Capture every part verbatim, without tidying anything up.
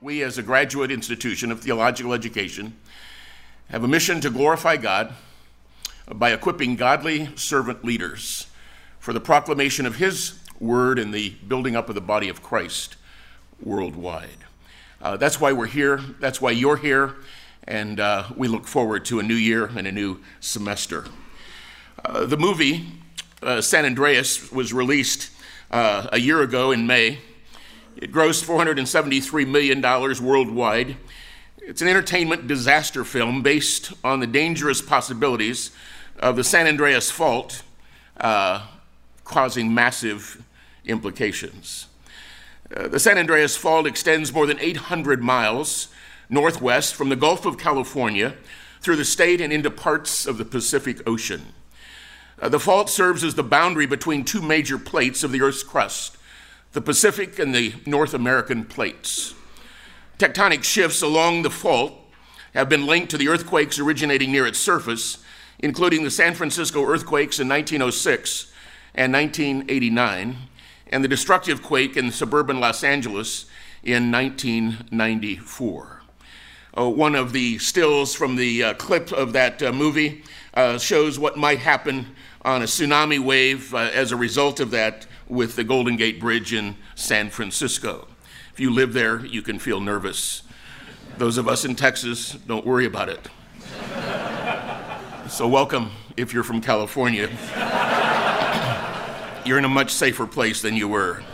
We, as a graduate institution of theological education, have a mission to glorify God by equipping godly servant leaders for the proclamation of His word and the building up of the body of Christ worldwide. Uh, that's why we're here. That's why you're here. And uh, we look forward to a new year and a new semester. Uh, the movie, uh, San Andreas, was released uh, a year ago in May. It grossed four hundred seventy-three million dollars worldwide. It's an entertainment disaster film based on the dangerous possibilities of the San Andreas Fault uh, causing massive implications. Uh, the San Andreas Fault extends more than eight hundred miles northwest from the Gulf of California through the state and into parts of the Pacific Ocean. Uh, the fault serves as the boundary between two major plates of the Earth's crust, the Pacific and the North American plates. Tectonic shifts along the fault have been linked to the earthquakes originating near its surface, including the San Francisco earthquakes in nineteen oh six and nineteen eighty-nine, and the destructive quake in suburban Los Angeles in nineteen ninety-four. Uh, one of the stills from the uh, clip of that uh, movie uh, shows what might happen on a tsunami wave uh, as a result of that with the Golden Gate Bridge in San Francisco. If you live there, you can feel nervous. Those of us in Texas, don't worry about it. So welcome if you're from California. You're in a much safer place than you were.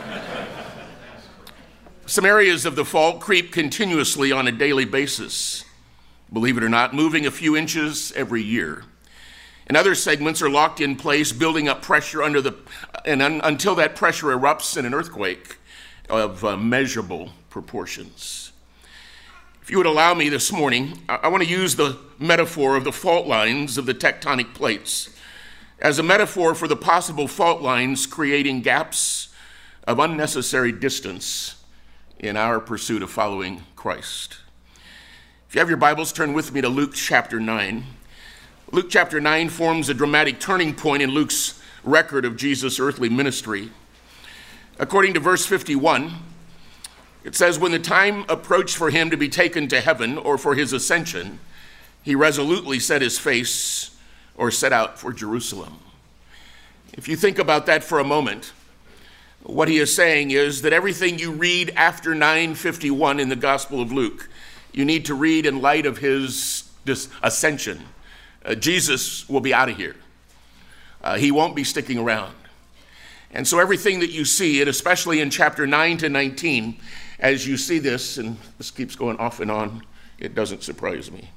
Some areas of the fault creep continuously on a daily basis, believe it or not, moving a few inches every year. And other segments are locked in place, building up pressure under the, and un, until that pressure erupts in an earthquake of uh, measurable proportions. If you would allow me this morning, I, I want to use the metaphor of the fault lines of the tectonic plates as a metaphor for the possible fault lines creating gaps of unnecessary distance in our pursuit of following Christ. If you have your Bibles, turn with me to Luke chapter nine. Luke chapter nine forms a dramatic turning point in Luke's record of Jesus' earthly ministry. According to verse fifty-one, it says, "When the time approached for him to be taken to heaven or for his ascension, he resolutely set his face or set out for Jerusalem." If you think about that for a moment, what he is saying is that everything you read after nine fifty-one in the Gospel of Luke, you need to read in light of his ascension. Uh, Jesus will be out of here. Uh, he won't be sticking around. And so everything that you see, and especially in chapter nine to nineteen, as you see this, and this keeps going off and on, it doesn't surprise me.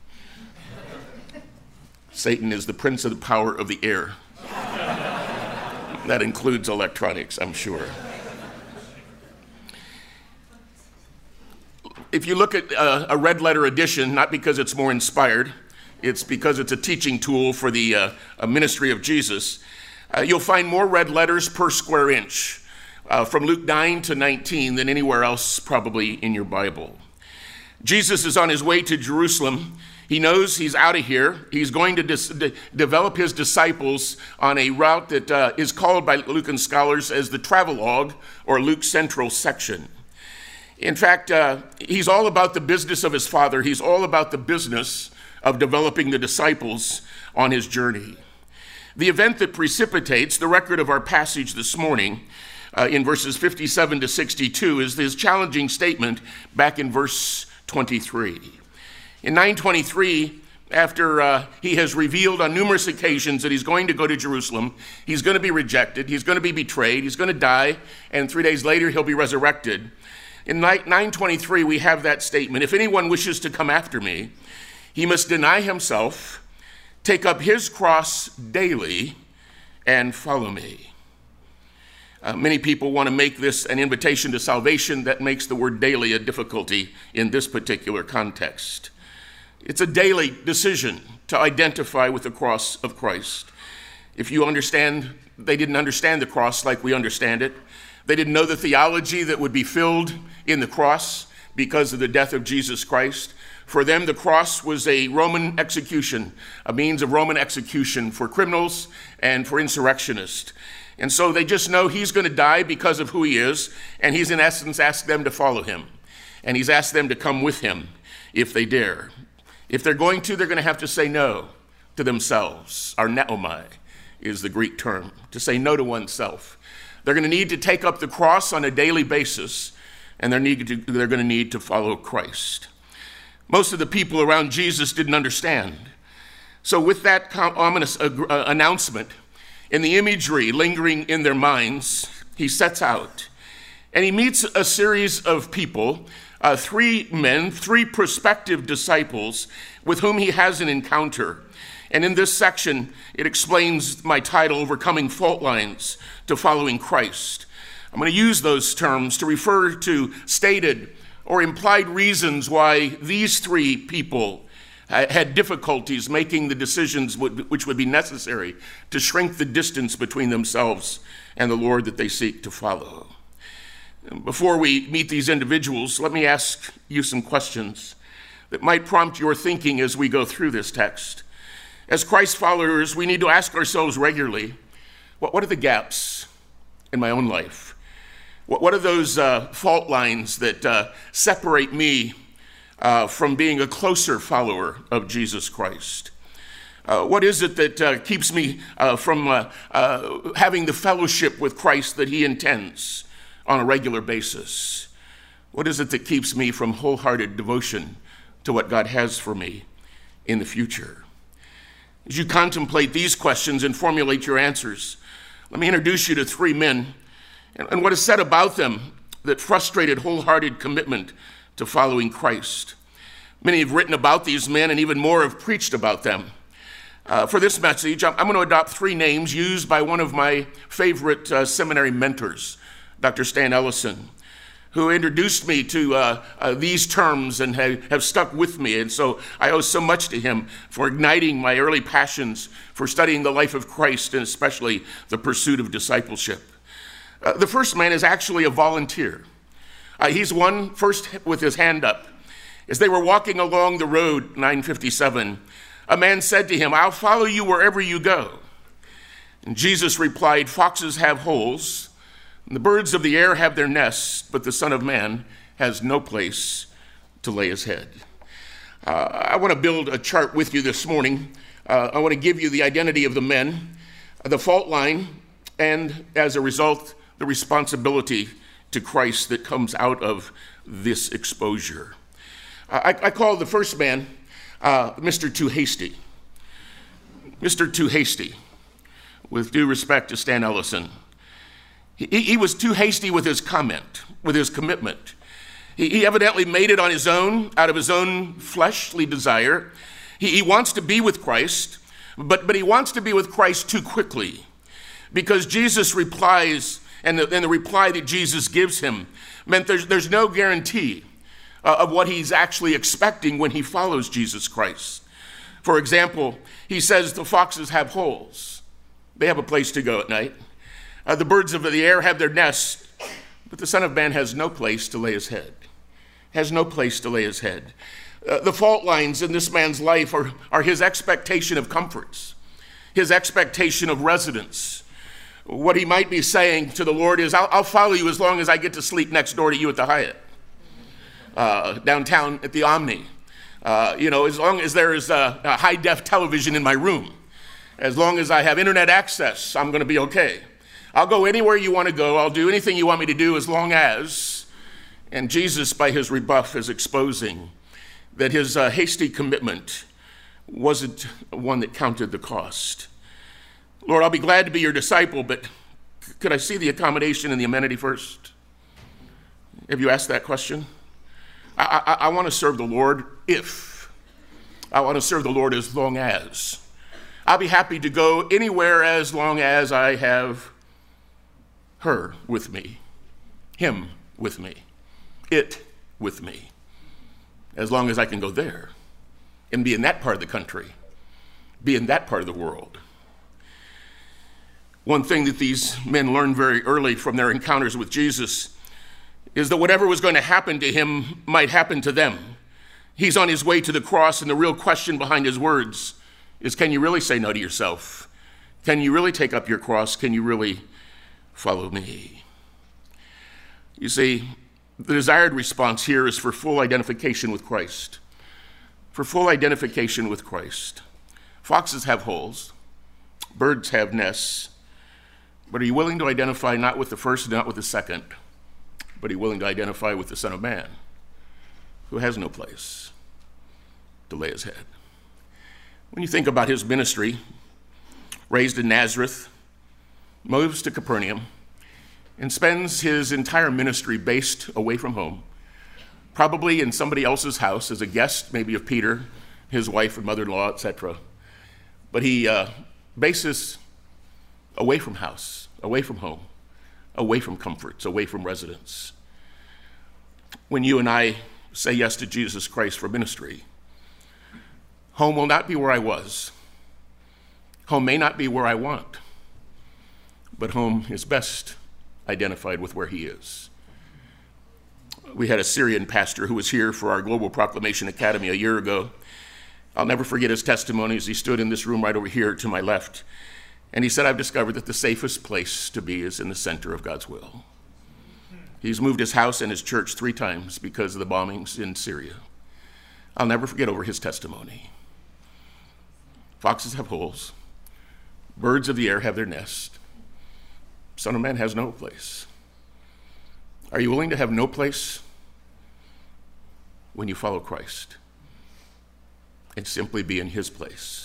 Satan is the prince of the power of the air. That includes electronics, I'm sure. If you look at uh, a red letter edition, not because it's more inspired, it's because it's a teaching tool for the uh, ministry of Jesus, uh, you'll find more red letters per square inch uh, from Luke nine to nineteen than anywhere else probably in your Bible. Jesus is on his way to Jerusalem. He knows he's out of here. He's going to dis- de- develop his disciples on a route that uh, is called by Lucan scholars as the travelogue or Luke's central section. In fact, uh, he's all about the business of his Father. He's all about the business of developing the disciples on his journey. The event that precipitates the record of our passage this morning uh, in verses fifty-seven to sixty-two is his challenging statement back in verse twenty-three. In nine twenty-three, after uh, he has revealed on numerous occasions that he's going to go to Jerusalem, he's going to be rejected, he's going to be betrayed, he's going to die, and three days later he'll be resurrected. In nine twenty-three, we have that statement: "If anyone wishes to come after me, he must deny himself, take up his cross daily, and follow me." Uh, many people want to make this an invitation to salvation. That makes the word daily a difficulty in this particular context. It's a daily decision to identify with the cross of Christ. If you understand, they didn't understand the cross like we understand it. They didn't know the theology that would be filled in the cross because of the death of Jesus Christ. For them, the cross was a Roman execution, a means of Roman execution for criminals and for insurrectionists. And so they just know he's going to die because of who he is, and he's in essence asked them to follow him. and he's asked them to come with him if they dare. If they're going to, they're going to have to say no to themselves. Arneomai is the Greek term, to say no to oneself. They're going to need to take up the cross on a daily basis, and they're, need to, they're going to need to follow Christ. Most of the people around Jesus didn't understand. So with that ominous uh, announcement, in the imagery lingering in their minds, he sets out, and he meets a series of people, uh, three men, three prospective disciples with whom he has an encounter. And in this section, it explains my title, Overcoming Fault Lines to Following Christ. I'm going to use those terms to refer to stated or implied reasons why these three people had difficulties making the decisions which would be necessary to shrink the distance between themselves and the Lord that they seek to follow. Before we meet these individuals, let me ask you some questions that might prompt your thinking as we go through this text. As Christ followers, we need to ask ourselves regularly, what, what are the gaps in my own life? What, what are those uh, fault lines that uh, separate me uh, from being a closer follower of Jesus Christ? Uh, what is it that uh, keeps me uh, from uh, uh, having the fellowship with Christ that he intends on a regular basis? What is it that keeps me from wholehearted devotion to what God has for me in the future? As you contemplate these questions and formulate your answers, let me introduce you to three men and what is said about them that frustrated wholehearted commitment to following Christ. Many have written about these men, and even more have preached about them. Uh, for this message, I'm, I'm going to adopt three names used by one of my favorite uh, seminary mentors, Doctor Stan Ellison, who introduced me to uh, uh, these terms and have, have stuck with me. And so I owe so much to him for igniting my early passions for studying the life of Christ and especially the pursuit of discipleship. Uh, the first man is actually a volunteer. Uh, he's one first with his hand up. As they were walking along the road, nine fifty-seven, a man said to him, "I'll follow you wherever you go." And Jesus replied, "Foxes have holes, and the birds of the air have their nests, but the Son of Man has no place to lay his head." Uh, I want to build a chart with you this morning. Uh, I want to give you the identity of the men, the fault line, and as a result, the responsibility to Christ that comes out of this exposure. I, I call the first man uh, Mister Too Hasty. Mister Too Hasty, with due respect to Stan Ellison. He, he was too hasty with his comment, with his commitment. He, he evidently made it on his own, out of his own fleshly desire. He, he wants to be with Christ, but, but he wants to be with Christ too quickly, because Jesus replies, and the, and the reply that Jesus gives him meant there's, there's no guarantee uh, of what he's actually expecting when he follows Jesus Christ. For example, he says the foxes have holes. They have a place to go at night. Uh, the birds of the air have their nests, but the Son of Man has no place to lay his head. Has no place to lay his head. Uh, the fault lines in this man's life are, are his expectation of comforts, his expectation of residence. What he might be saying to the Lord is, I'll, I'll follow you as long as I get to sleep next door to you at the Hyatt, uh, downtown at the Omni. Uh, you know, as long as there is a, a high-def television in my room, as long as I have internet access, I'm going to be okay. I'll go anywhere you want to go. I'll do anything you want me to do as long as. And Jesus, by his rebuff, is exposing that his uh, hasty commitment wasn't one that counted the cost. Lord, I'll be glad to be your disciple, but could I see the accommodation and the amenity first? Have you asked that question? I, I, I want to serve the Lord if. I want to serve the Lord as long as. I'll be happy to go anywhere as long as I have her with me, him with me, it with me, as long as I can go there and be in that part of the country, be in that part of the world. One thing that these men learned very early from their encounters with Jesus is that whatever was going to happen to him might happen to them. He's on his way to the cross, and the real question behind his words is, can you really say no to yourself? Can you really take up your cross? Can you really follow me? You see, The desired response here is for full identification with Christ. For full identification with Christ. Foxes have holes. Birds have nests. But are you willing to identify not with the first and not with the second, but are you willing to identify with the Son of Man, who has no place to lay his head? When you think about his ministry, raised in Nazareth, moves to Capernaum, and spends his entire ministry based away from home, probably in somebody else's house as a guest, maybe of Peter, his wife and mother-in-law, et cetera. But he uh, bases away from house, away from home, away from comforts, away from residence. When you and I say yes to Jesus Christ for ministry, home will not be where I was. Home may not be where I want, but home is best identified with where he is. We had a Syrian pastor who was here for our Global Proclamation Academy a year ago. I'll never forget his testimony as he stood in this room right over here to my left. And he said, I've discovered that the safest place to be is in the center of God's will. He's moved his house and his church three times because of the bombings in Syria. I'll never forget over his testimony. Foxes have holes. Birds of the air have their nest. Son of Man has no place. Are you willing to have no place when you follow Christ and simply be in his place?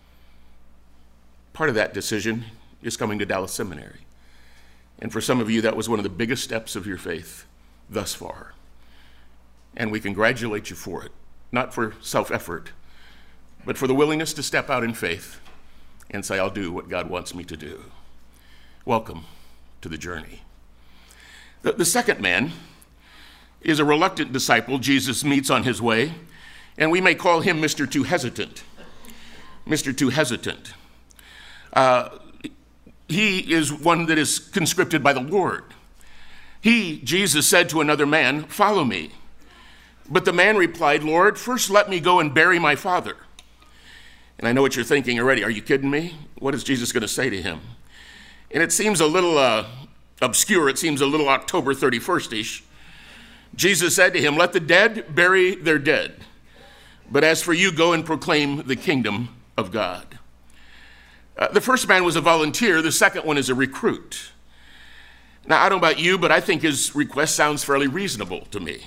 Part of that decision is coming to Dallas Seminary. And for some of you, that was one of the biggest steps of your faith thus far. And we congratulate you for it, not for self-effort, but for the willingness to step out in faith and say, I'll do what God wants me to do. Welcome to the journey. The, the second man is a reluctant disciple Jesus meets on his way, and we may call him Mister Too Hesitant. Mister Too Hesitant. Uh, he is one that is conscripted by the Lord. He, Jesus, said to another man, follow me. But the man replied, Lord, first let me go and bury my father. And I know what you're thinking already. Are you kidding me? What is Jesus going to say to him? And it seems a little uh, obscure. It seems a little October thirty-first-ish. Jesus said to him, let the dead bury their dead. But as for you, go and proclaim the kingdom of God. Uh, the first man was a volunteer. The second one is a recruit. Now, I don't know about you, but I think his request sounds fairly reasonable to me.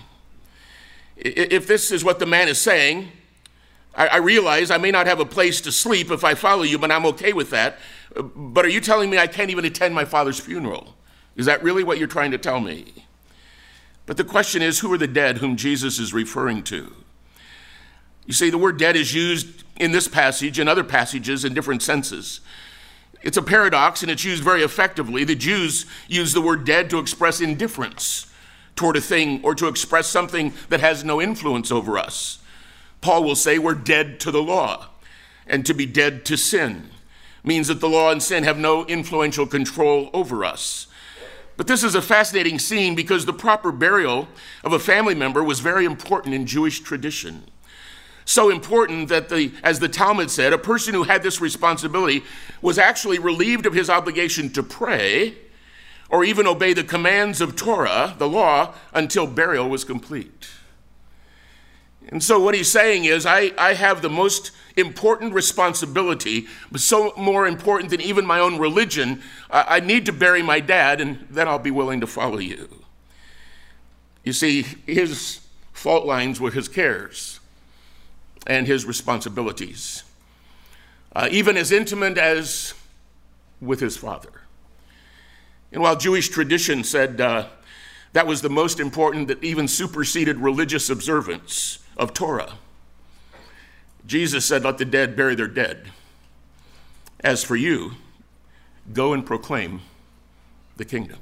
If this is what the man is saying, I, I realize I may not have a place to sleep if I follow you, but I'm okay with that. But are you telling me I can't even attend my father's funeral? Is that really what you're trying to tell me? But the question is, who are the dead whom Jesus is referring to? You see, the word dead is used in this passage and other passages in different senses. It's a paradox, and it's used very effectively. The Jews use the word dead to express indifference toward a thing or to express something that has no influence over us. Paul will say we're dead to the law, and to be dead to sin means that the law and sin have no influential control over us. But this is a fascinating scene because the proper burial of a family member was very important in Jewish tradition. So important that, the, as the Talmud said, a person who had this responsibility was actually relieved of his obligation to pray or even obey the commands of Torah, the law, until burial was complete. And so what he's saying is, I, I have the most important responsibility, but so more important than even my own religion. I, I need to bury my dad, and then I'll be willing to follow you. You see, his fault lines were his cares and his responsibilities, uh, even as intimate as with his father. And while Jewish tradition said uh, that was the most important, that even superseded religious observance of Torah, Jesus said, let the dead bury their dead. As for you, go and proclaim the kingdom.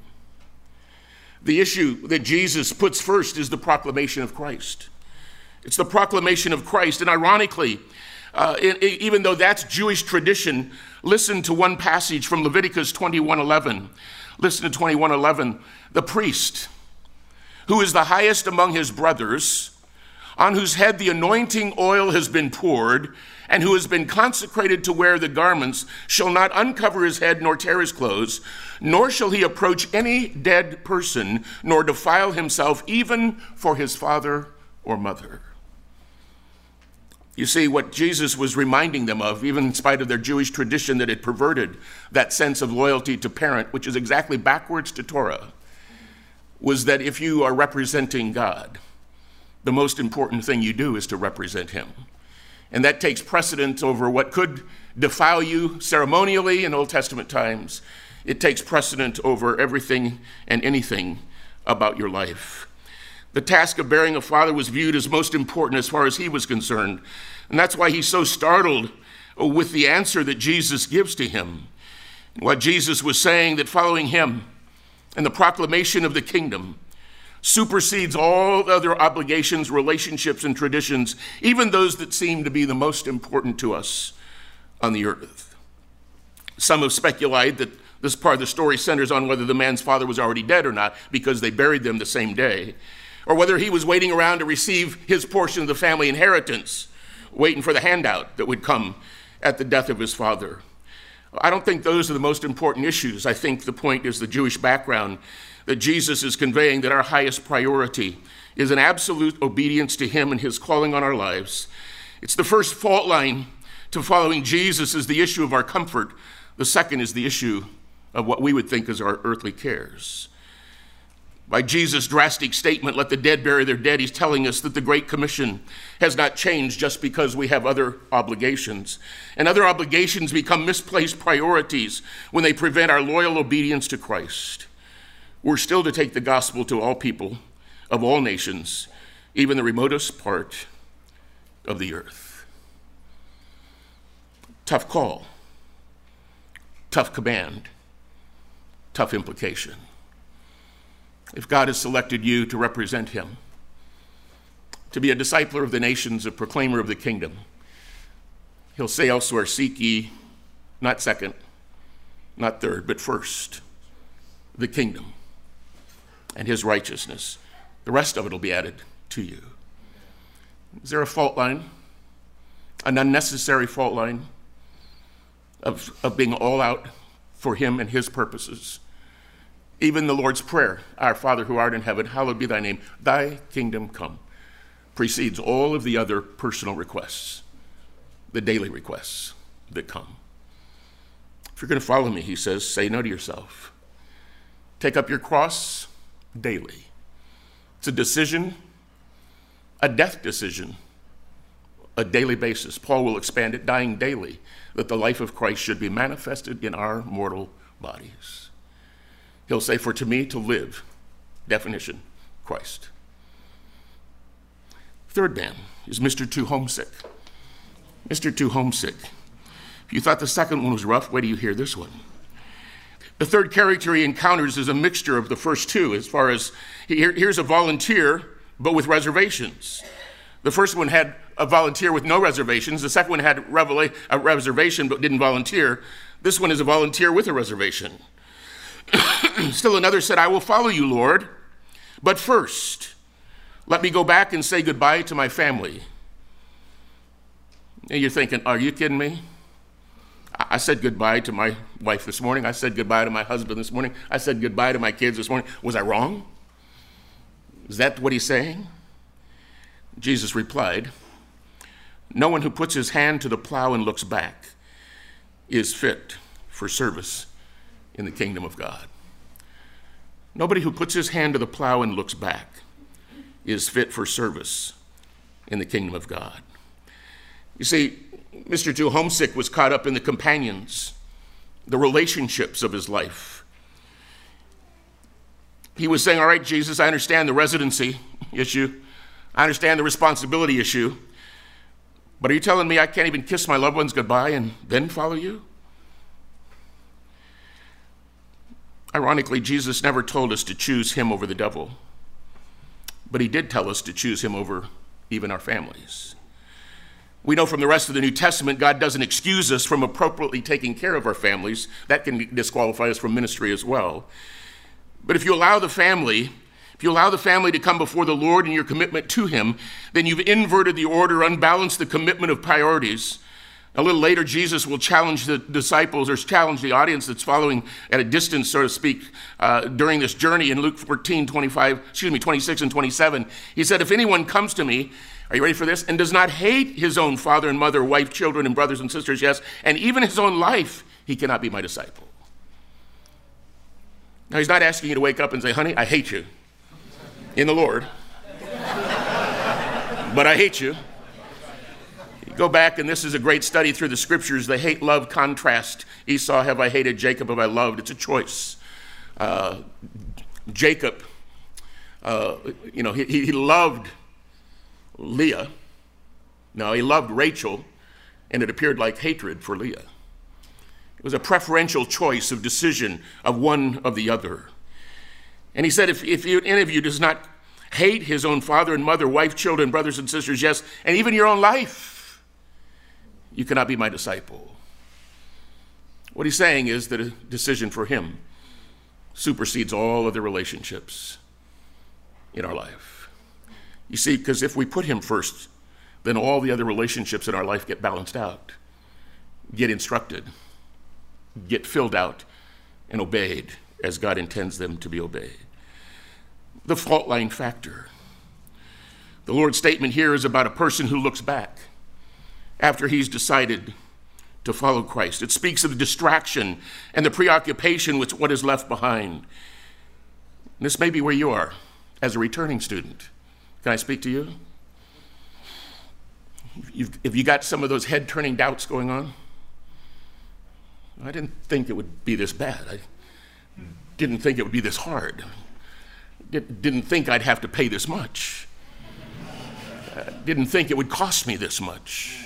The issue that Jesus puts first is the proclamation of Christ. It's the proclamation of Christ. And ironically, uh, it, it, even though that's Jewish tradition, listen to one passage from Leviticus twenty-one eleven. Listen to twenty-one eleven. The priest, who is the highest among his brothers, on whose head the anointing oil has been poured, and who has been consecrated to wear the garments, shall not uncover his head nor tear his clothes, nor shall he approach any dead person, nor defile himself even for his father or mother. You see, what Jesus was reminding them of, even in spite of their Jewish tradition that had perverted that sense of loyalty to parent, which is exactly backwards to Torah, was that if you are representing God, the most important thing you do is to represent him. And that takes precedence over what could defile you ceremonially in Old Testament times. It takes precedence over everything and anything about your life. The task of bearing a father was viewed as most important as far as he was concerned. And that's why he's so startled with the answer that Jesus gives to him. What Jesus was saying, that following him and the proclamation of the kingdom supersedes all other obligations, relationships, and traditions, even those that seem to be the most important to us on the earth. Some have speculated that this part of the story centers on whether the man's father was already dead or not, because they buried them the same day, or whether he was waiting around to receive his portion of the family inheritance, waiting for the handout that would come at the death of his father. I don't think those are the most important issues. I think the point is the Jewish background that Jesus is conveying, that our highest priority is an absolute obedience to him and his calling on our lives. It's the first fault line to following Jesus is the issue of our comfort. The second is the issue of what we would think is our earthly cares. By Jesus' drastic statement, let the dead bury their dead, he's telling us that the Great Commission has not changed just because we have other obligations. And other obligations become misplaced priorities when they prevent our loyal obedience to Christ. We're still to take the gospel to all people of all nations, even the remotest part of the earth. Tough call, tough command, tough implication. If God has selected you to represent him, to be a discipler of the nations, a proclaimer of the kingdom, he'll say elsewhere, seek ye, not second, not third, but first, the kingdom and his righteousness. The rest of it will be added to you. Is there a fault line, an unnecessary fault line of, of being all out for him and his purposes? Even the Lord's Prayer, our Father who art in heaven, hallowed be thy name, thy kingdom come, precedes all of the other personal requests, the daily requests that come. If you're going to follow me, he says, say no to yourself. Take up your cross daily. It's a decision, a death decision, a daily basis. Paul will expand it, dying daily, that the life of Christ should be manifested in our mortal bodies. He'll say, for to me to live, definition, Christ. Third man is Mister Too Homesick. Mister Too Homesick. If you thought the second one was rough, wait till you hear this one. The third character he encounters is a mixture of the first two, as far as here, here's a volunteer, but with reservations. The first one had a volunteer with no reservations. The second one had revela- a reservation, but didn't volunteer. This one is a volunteer with a reservation. Still another said, I will follow you, Lord, but first, let me go back and say goodbye to my family. And you're thinking, are you kidding me? I said goodbye to my wife this morning. I said goodbye to my husband this morning. I said goodbye to my kids this morning. Was I wrong? Is that what he's saying? Jesus replied, no one who puts his hand to the plow and looks back is fit for service in the kingdom of God. Nobody who puts his hand to the plow and looks back is fit for service in the kingdom of God. You see, Mister Too Homesick was caught up in the companions, the relationships of his life. He was saying, all right, Jesus, I understand the residency issue. I understand the responsibility issue. But are you telling me I can't even kiss my loved ones goodbye and then follow you? Ironically, Jesus never told us to choose him over the devil. But he did tell us to choose him over even our families. We know from the rest of the New Testament, God doesn't excuse us from appropriately taking care of our families. That can disqualify us from ministry as well. But if you allow the family If you allow the family to come before the Lord in your commitment to him, then you've inverted the order, unbalanced the commitment of priorities. A little later, Jesus will challenge the disciples or challenge the audience that's following at a distance, so to speak, uh, during this journey in Luke fourteen, twenty-five, excuse me, twenty-six and twenty-seven. He said, if anyone comes to me, are you ready for this? And does not hate his own father and mother, wife, children, and brothers and sisters, yes, and even his own life, he cannot be my disciple. Now, he's not asking you to wake up and say, honey, I hate you in the Lord, but I hate you. You go back, and this is a great study through the scriptures, the hate-love contrast. Esau have I hated, Jacob have I loved. It's a choice. Uh, Jacob, uh, you know, he, he loved Leah. No, he loved Rachel, and it appeared like hatred for Leah. It was a preferential choice of decision of one of the other. And he said, if, if you, any of you does not hate his own father and mother, wife, children, brothers and sisters, yes, and even your own life, you cannot be my disciple. What he's saying is that a decision for him supersedes all other relationships in our life. You see, because if we put him first, then all the other relationships in our life get balanced out, get instructed, get filled out, and obeyed as God intends them to be obeyed. The fault line factor. The Lord's statement here is about a person who looks back after he's decided to follow Christ. It speaks of the distraction and the preoccupation with what is left behind. This may be where you are as a returning student. Can I speak to you? You've, have you got some of those head-turning doubts going on? I didn't think it would be this bad. I didn't think it would be this hard. Didn't think I'd have to pay this much. Uh, didn't think it would cost me this much.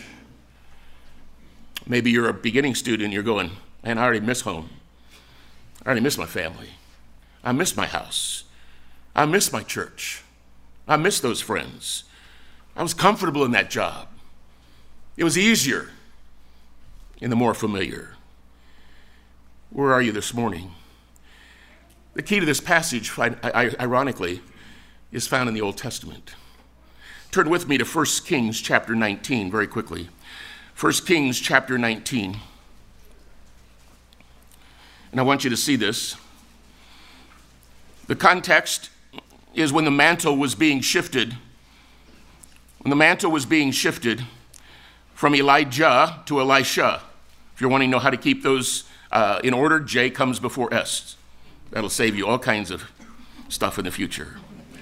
Maybe you're a beginning student and you're going, man, I already miss home. I already miss my family. I miss my house. I miss my church. I miss those friends. I was comfortable in that job. It was easier in the more familiar. Where are you this morning? The key to this passage, ironically, is found in the Old Testament. Turn with me to First Kings chapter nineteen very quickly. First Kings chapter nineteen. And I want you to see this. The context is when the mantle was being shifted. When the mantle was being shifted from Elijah to Elisha. If you're wanting to know how to keep those uh, in order, J comes before S. That'll save you all kinds of stuff in the future.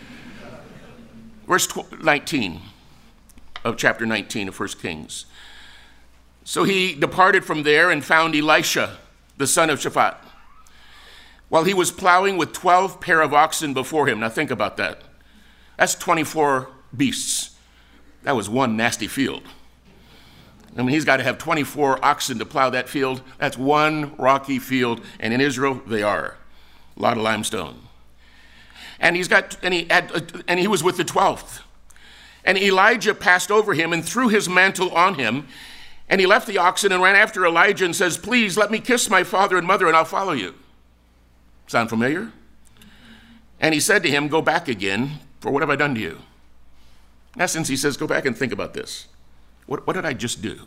Verse nineteen of chapter nineteen of First Kings. So he departed from there and found Elisha, the son of Shaphat, while he was plowing with twelve pair of oxen before him. Now think about that. That's twenty-four beasts. That was one nasty field. I mean, he's got to have twenty-four oxen to plow that field. That's one rocky field, and in Israel, they are. A lot of limestone. And he's got, and he had, and he was with the twelfth. And Elijah passed over him and threw his mantle on him. And he left the oxen and ran after Elijah and says, please let me kiss my father and mother and I'll follow you. Sound familiar? And he said to him, go back again, for what have I done to you? In essence, he says, go back and think about this. What, what did I just do?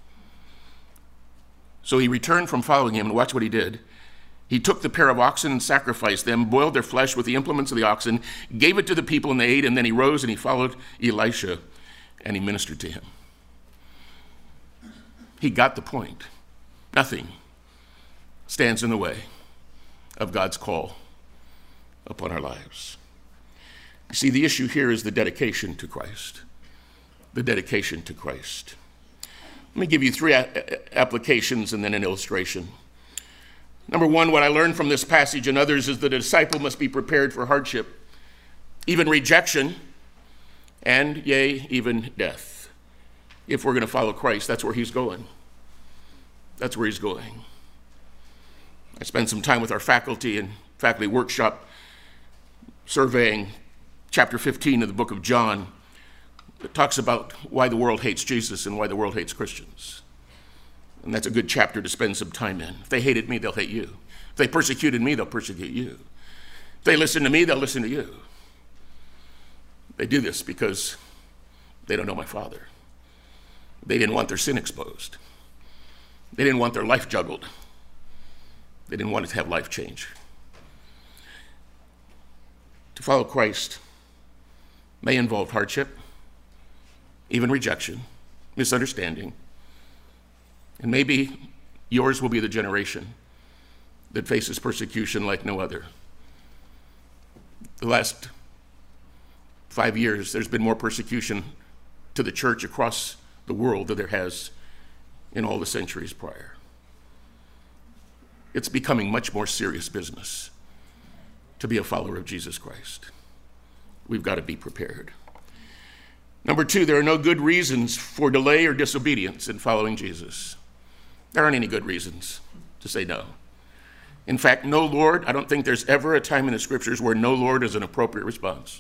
So he returned from following him, and watch what he did. He took the pair of oxen and sacrificed them, boiled their flesh with the implements of the oxen, gave it to the people, and they ate, and then he rose and he followed Elisha, and he ministered to him. He got the point. Nothing stands in the way of God's call upon our lives. You see, the issue here is the dedication to Christ. The dedication to Christ. Let me give you three a- applications and then an illustration. Number one, what I learned from this passage and others is that a disciple must be prepared for hardship, even rejection, and, yea, even death. If we're going to follow Christ, that's where he's going. That's where he's going. I spent some time with our faculty in faculty workshop surveying chapter fifteen of the book of John that talks about why the world hates Jesus and why the world hates Christians. And that's a good chapter to spend some time in. If they hated me, they'll hate you. If they persecuted me, they'll persecute you. If they listen to me, they'll listen to you. They do this because they don't know my Father. They didn't want their sin exposed. They didn't want their life juggled. They didn't want it to have life change. To follow Christ may involve hardship, even rejection, misunderstanding, and maybe yours will be the generation that faces persecution like no other. The last five years, there's been more persecution to the church across the world than there has in all the centuries prior. It's becoming much more serious business to be a follower of Jesus Christ. We've got to be prepared. Number two, there are no good reasons for delay or disobedience in following Jesus. There aren't any good reasons to say no. In fact, no Lord, I don't think there's ever a time in the scriptures where no Lord is an appropriate response.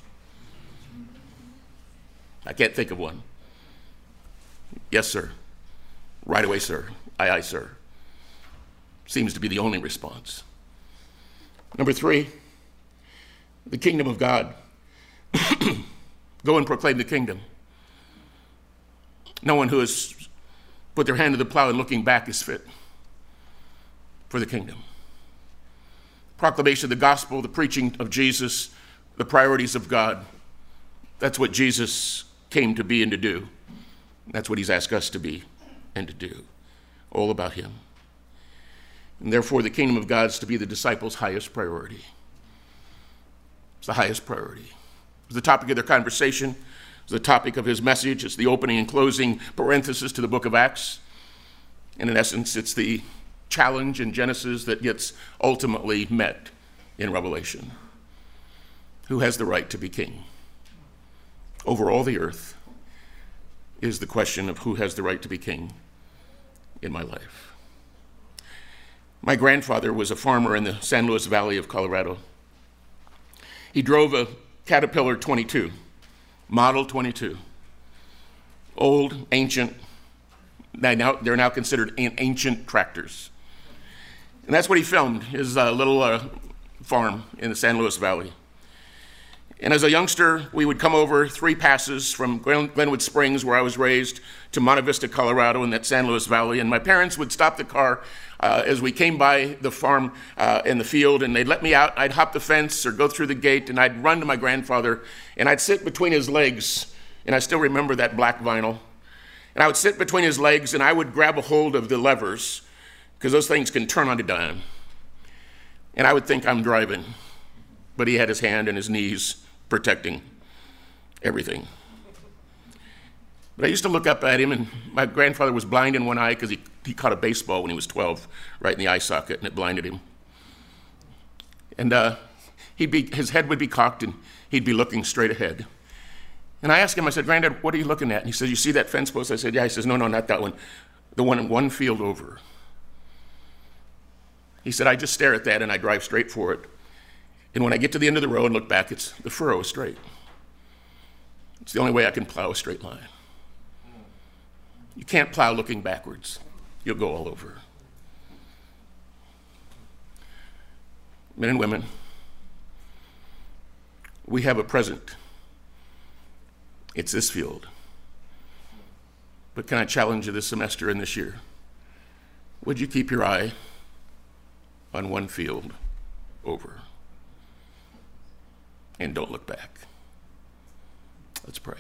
I can't think of one. Yes, sir. Right away, sir. Aye, aye, sir. Seems to be the only response. Number three, the kingdom of God. Go and proclaim the kingdom. No one who has put their hand to the plow and looking back is fit for the kingdom. Proclamation of the gospel, the preaching of Jesus, the priorities of God. That's what Jesus came to be and to do. That's what he's asked us to be and to do. All about him. And therefore, the kingdom of God is to be the disciples' highest priority. It's the highest priority. It's the topic of their conversation. It's the topic of his message. It's the opening and closing parenthesis to the book of Acts. And in essence, it's the challenge in Genesis that gets ultimately met in Revelation. Who has the right to be king? Over all the earth is the question of who has the right to be king in my life. My grandfather was a farmer in the San Luis Valley of Colorado. He drove a Caterpillar twenty-two, Model twenty-two. Old, ancient, they're now, they're now considered ancient tractors. And that's what he filmed, his uh, little uh, farm in the San Luis Valley. And as a youngster, we would come over three passes from Glen- Glenwood Springs, where I was raised, to Monte Vista, Colorado, in that San Luis Valley. And my parents would stop the car uh, as we came by the farm uh, in the field, and they'd let me out. I'd hop the fence or go through the gate, and I'd run to my grandfather, and I'd sit between his legs. And I still remember that black vinyl. And I would sit between his legs, and I would grab a hold of the levers, because those things can turn on a dime. And I would think I'm driving, but he had his hand and his knees protecting everything. But I used to look up at him, and my grandfather was blind in one eye because he, he caught a baseball when he was twelve, right in the eye socket, and it blinded him. And uh, he'd be, his head would be cocked, and he'd be looking straight ahead. And I asked him, I said, "Granddad, what are you looking at?" And he said, "You see that fence post?" I said, "Yeah." He says, "No, no, not that one. The one one field over." He said, "I just stare at that, and I drive straight for it. And when I get to the end of the road and look back, it's the furrow is straight. It's the only way I can plow a straight line. You can't plow looking backwards. You'll go all over." Men and women, we have a present. It's this field. But can I challenge you this semester and this year? Would you keep your eye on one field over? And don't look back. Let's pray.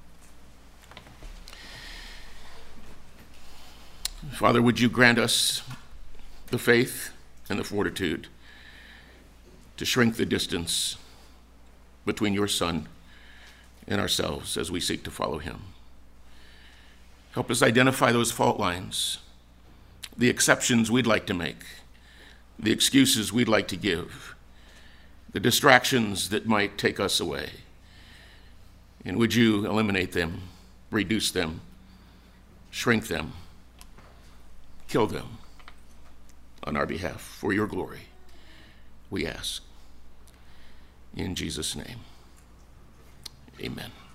Father, would you grant us the faith and the fortitude to shrink the distance between your Son and ourselves as we seek to follow him. Help us identify those fault lines, the exceptions we'd like to make, the excuses we'd like to give, the distractions that might take us away. And would you eliminate them, reduce them, shrink them, kill them on our behalf for your glory, we ask. In Jesus' name, amen.